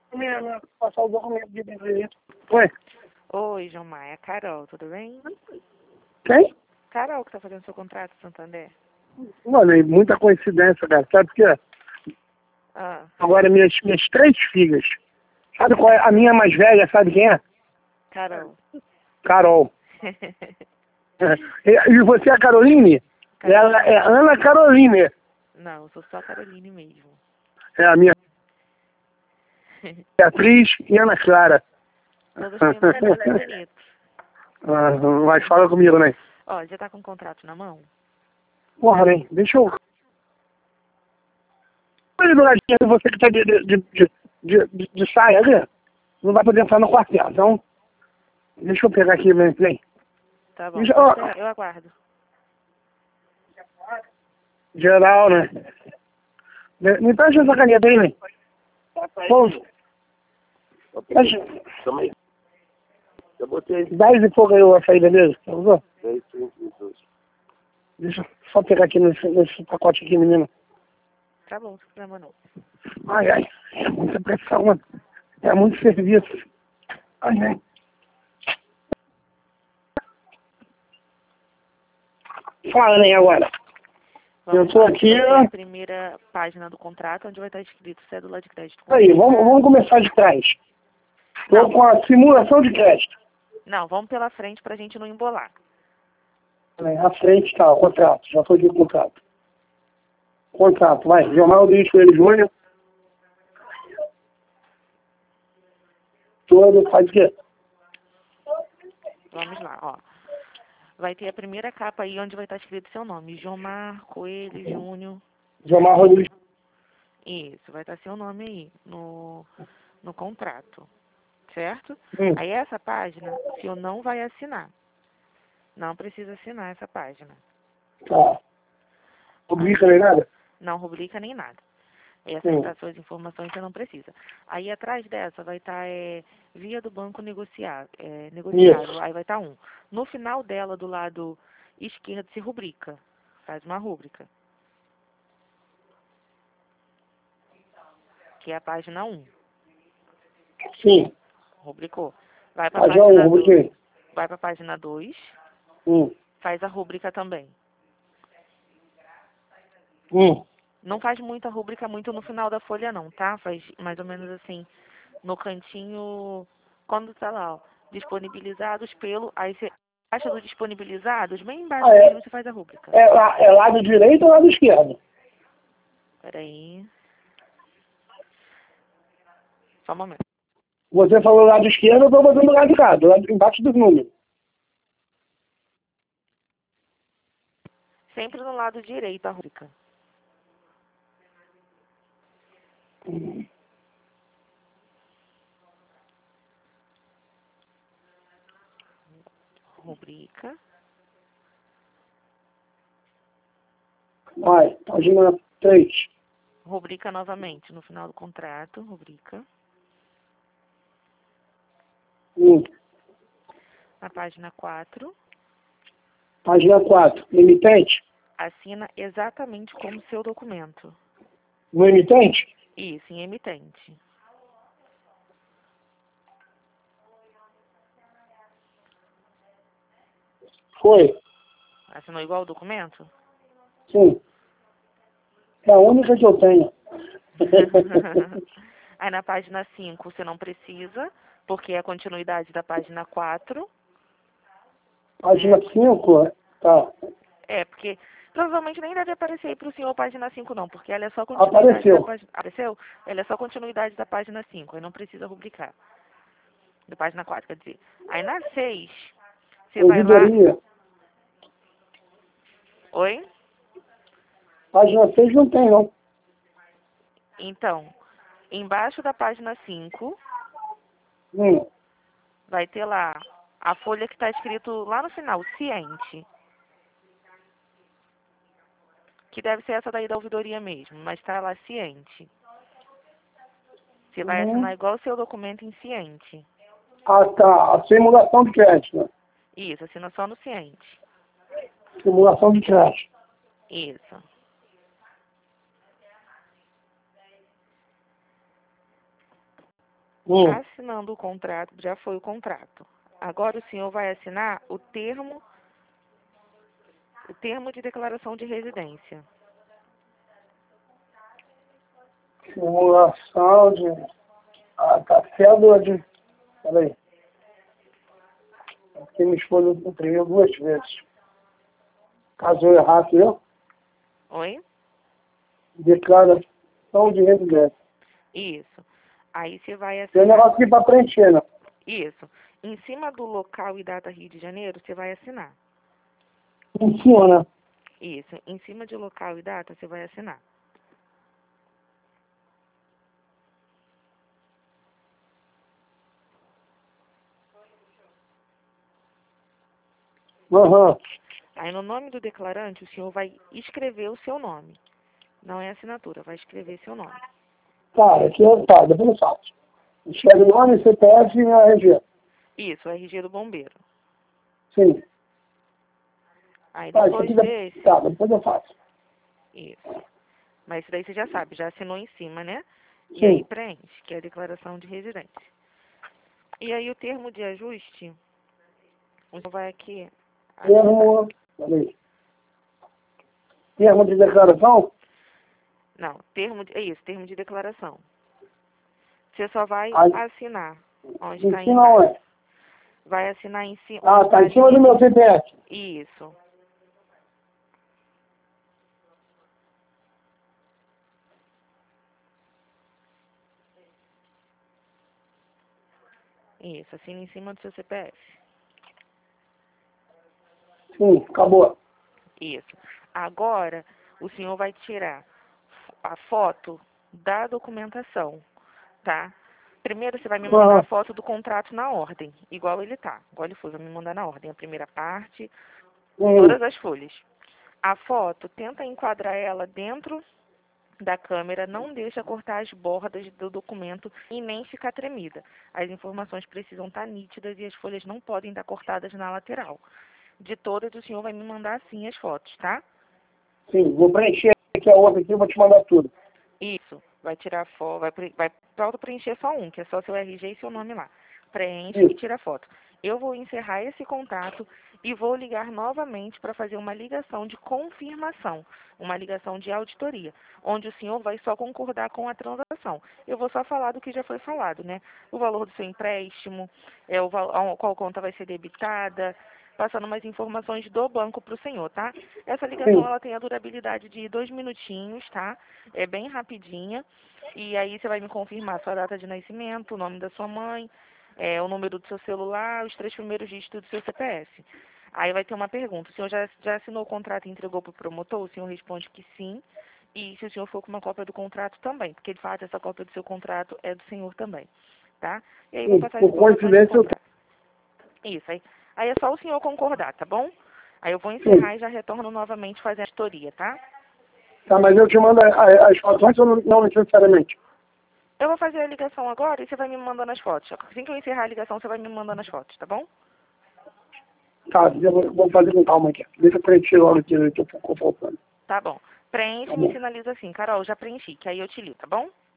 Passar o documento de direito. Oi? Oi, Gilmar, é a Carol, tudo bem? Quem? Carol que tá fazendo seu contrato, Santander. Olha, muita coincidência, cara. Sabe por quê? Ah, Agora, minhas três filhas. Sabe qual é? A minha mais velha, sabe quem é? Carol. Carol. E você é a Caroline? Caroline. Ela é Ana Caroline. Não, eu sou só a Caroline mesmo. É a minha Beatriz e Ana Clara. Todas têm um nome muito bonito. Mas fala comigo, né? Ó, já tá com o contrato na mão? Porra, né? Deixa eu... Olha do ladinho, você que tá de saia, né? Não vai poder entrar no quartel, então... Deixa eu pegar aqui, vem. Tá bom, Deixa, eu aguardo. Geral, né? Me presta essa caneta aí, né? Pouso. Calma aí. Eu botei 10 e pouco aí a saída mesmo. Tá usou? 10, 32. Deixa eu só pegar aqui nesse pacote aqui, menino. Tá bom, não tem problema não. Ai. É muita pressão, mano. É muito serviço. Ai. Fala, né, agora. Eu tô aqui... A primeira página do contrato, onde vai estar escrito cédula de crédito. Aí, vamos começar de trás. Tô com a simulação de crédito. Não, vamos pela frente pra gente não embolar. À frente tá, o contrato. Já foi de contrato. Contrato, vai. Gilmar Rodrigues Coelho Júnior. Todo, faz o quê? Vamos lá, ó. Vai ter a primeira capa aí onde vai estar escrito seu nome. Gilmar Coelho Júnior. Gilmar Rodrigues. Isso, vai estar seu nome aí no contrato. Certo? Hum. Aí essa página, o senhor não vai assinar. Não precisa assinar essa página. Tá. Rubrica nem nada? Não rubrica nem nada. Essas suas informações você não precisa. Aí atrás dessa vai estar via do banco negociado. Isso. Aí vai estar um. No final dela, do lado esquerdo, se rubrica. Faz uma rúbrica. Que é a página 1. Sim. Rubricou. Vai para a Página 1, rubriquei. Vai para a página 2. Faz a rúbrica também. Não faz muita rúbrica muito no final da folha não, tá? Faz mais ou menos assim, no cantinho, quando tá lá, ó, disponibilizados pelo, aí você acha do disponibilizados, bem embaixo mesmo você faz a rúbrica. É lado direito ou lado esquerdo? Peraí. Só um momento. Você falou lado esquerdo, eu tô botando do lado de cá, do lado embaixo dos números. Sempre no lado direito a rúbrica. Rubrica. Vai, página 3. Rubrica novamente, no final do contrato, rubrica. Na página 4. Página 4. Emitente? Assina exatamente como seu documento. No emitente? Isso, em emitente. Foi. Assinou igual o documento? Sim. É a única que eu tenho. Aí na página 5 você não precisa, porque é a continuidade da página 4. Página 5, tá. Porque provavelmente nem deve aparecer aí para o senhor a página 5 não, porque ela é só continuidade Apareceu. da página... Apareceu? Ela é só continuidade da página 5, aí não precisa rubricar. Da página 4, quer dizer. Aí na 6, você vai lá... Oi? Página 6 não tem, não. Então, embaixo da página 5, vai ter lá a folha que está escrito lá no final, ciente. Que deve ser essa daí da ouvidoria mesmo, mas está lá ciente. Você vai assinar igual o seu documento em ciente. Ah, tá. A simulação de crédito, né? Isso, assina só no ciente. Simulação de crédito. Isso. Assinando o contrato, já foi o contrato. Agora o senhor vai assinar o termo de declaração de residência. Simulação de... Ah, tá. Cédula de... Peraí. Porque minha esposa imprimiu 2 vezes. Caso eu errar aqui, ó. Oi? Declaração de residência. Isso. Aí você vai Tem um assinar. negócio aqui para preencher, né? Isso. Em cima do local e data Rio de Janeiro, você vai assinar. Em cima, né? Isso. Em cima de local e data, você vai assinar. Aham. Aí no nome do declarante, o senhor vai escrever o seu nome. Não é assinatura, vai escrever seu nome. Tá, aqui tá, depois eu faço. Escreve o nome, CPF e a RG. Isso, o RG do bombeiro. Sim. Aí Tá, isso depois aqui desse... tá, depois eu faço. Isso. Mas isso daí você já sabe, já assinou em cima, né? E Sim. aí preenche, que é a declaração de residência. E aí o termo de ajuste, o senhor vai aqui... Termo... Peraí. Termo de declaração? Não, é isso, termo de declaração. Você só vai Aí, assinar, onde em está aí cima embaixo. onde? Vai assinar em cima. Ah, tá em cima do meu CPF. Isso. Isso, assina em cima do seu CPF. Sim, acabou. Isso. Agora, o senhor vai tirar a foto da documentação, tá? Primeiro você vai me mandar a foto do contrato na ordem, igual ele tá. Igual ele foi, vai me mandar na ordem. A primeira parte, todas as folhas. A foto, tenta enquadrar ela dentro da câmera, não deixa cortar as bordas do documento e nem ficar tremida. As informações precisam estar nítidas e as folhas não podem estar cortadas na lateral. De todas, o senhor vai me mandar assim as fotos, tá? Sim, vou preencher aqui a outra aqui, vou te mandar tudo. Isso. Vai tirar foto, vai preencher só um, que é só seu RG e seu nome lá. Preenche Isso. e tira foto. Eu vou encerrar esse contato e vou ligar novamente para fazer uma ligação de confirmação, uma ligação de auditoria, onde o senhor vai só concordar com a transação. Eu vou só falar do que já foi falado, né? O valor do seu empréstimo, qual conta vai ser debitada, passando mais informações do banco para o senhor, tá? Essa ligação, Sim. ela tem a durabilidade de 2 minutinhos, tá? É bem rapidinha. E aí você vai me confirmar a sua data de nascimento, o nome da sua mãe, o número do seu celular, os 3 primeiros dígitos do seu CPF. Aí vai ter uma pergunta. O senhor já assinou o contrato e entregou para o promotor? O senhor responde que sim. E se o senhor for com uma cópia do contrato também, porque de fato essa cópia do seu contrato é do senhor também, tá? E aí eu vou Sim, passar as por informações do coincidência eu contrato. Isso, aí é só o senhor concordar, tá bom? Aí eu vou tenho. encerrar e já retorno novamente fazer a história, tá? Tá, mas eu te mando as fotos ou não necessariamente? Eu vou fazer a ligação agora e você vai me mandando as fotos. Assim que eu encerrar a ligação, você vai me mandando as fotos, tá bom? Tá, eu vou fazer com calma aqui. Deixa eu preencher logo aqui que ficou faltando. Tá bom. Preenche Tá e me bom. sinaliza assim. Carol, já preenchi, que aí eu te ligo, tá bom?